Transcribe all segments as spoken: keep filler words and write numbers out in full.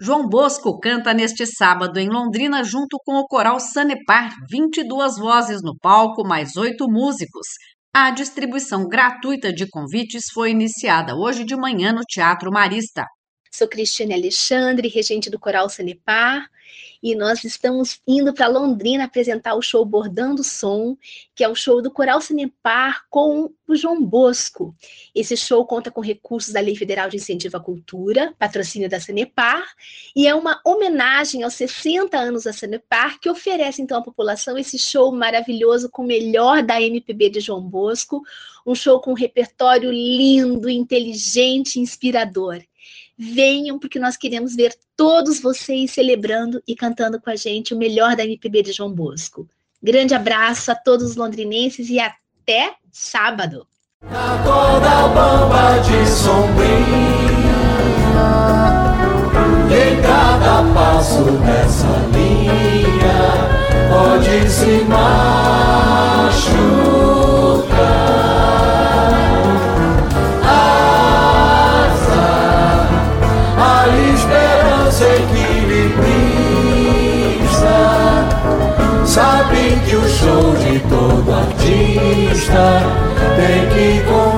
João Bosco canta neste sábado em Londrina junto com o coral Sanepar, vinte e duas vozes no palco, mais oito músicos. A distribuição gratuita de convites foi iniciada hoje de manhã no Teatro Marista. Sou Cristiane Alexandre, regente do coral Sanepar, e nós estamos indo para Londrina apresentar o show Bordando o Som, que é o show do coral Sanepar com o João Bosco. Esse show conta com recursos da Lei Federal de Incentivo à Cultura, patrocínio da Sanepar, e é uma homenagem aos sessenta anos da Sanepar, que oferece então à população esse show maravilhoso com o melhor da M P B de João Bosco, um show com um repertório lindo, inteligente e inspirador. Venham, porque nós queremos ver todos vocês celebrando e cantando com a gente o melhor da M P B de João Bosco. Grande abraço a todos os londrinenses e até sábado. Na corda bamba de sombrinha, em cada passo dessa linha, pode se machucar. Sabe que o show de todo artista tem que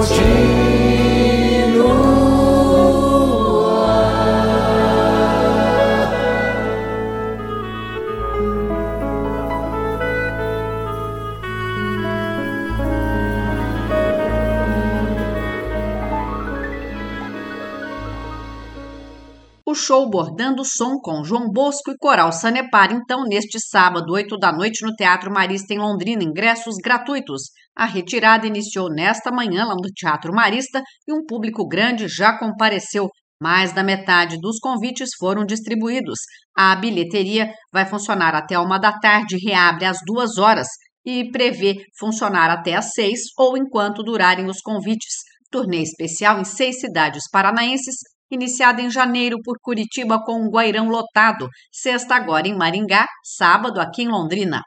O show Bordando o Som com João Bosco e coral Sanepar, então, neste sábado, oito da noite, no Teatro Marista, em Londrina, ingressos gratuitos. A retirada iniciou nesta manhã, lá no Teatro Marista, e um público grande já compareceu. Mais da metade dos convites foram distribuídos. A bilheteria vai funcionar até uma da tarde, reabre às duas horas e prevê funcionar até às seis ou enquanto durarem os convites. Turnê especial em seis cidades paranaenses, iniciada em janeiro por Curitiba com um Guairão lotado, sexta agora em Maringá, sábado aqui em Londrina.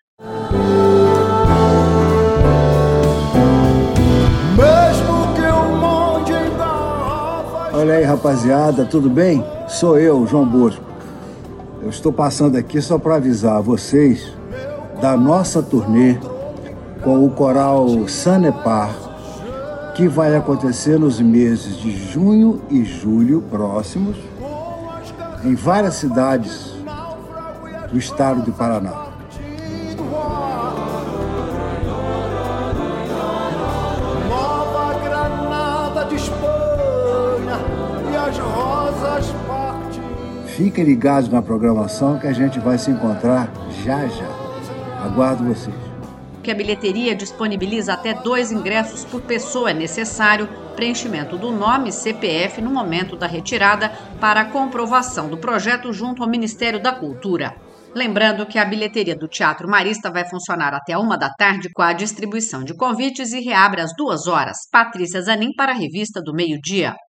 Olha aí, rapaziada, tudo bem? Sou eu, João Bosco. Eu estou passando aqui só para avisar vocês da nossa turnê com o coral Sanepar, que vai acontecer nos meses de junho e julho próximos, em várias cidades do estado do Paraná. Nova Granada de Espanha e as rosas partem. Fiquem ligados na programação que a gente vai se encontrar já já. Aguardo vocês. Que a bilheteria disponibiliza até dois ingressos por pessoa. É necessário preenchimento do nome, C P F, no momento da retirada para a comprovação do projeto junto ao Ministério da Cultura. Lembrando que a bilheteria do Teatro Marista vai funcionar até uma da tarde com a distribuição de convites e reabre às duas horas. Patrícia Zanin para a Revista do Meio-Dia.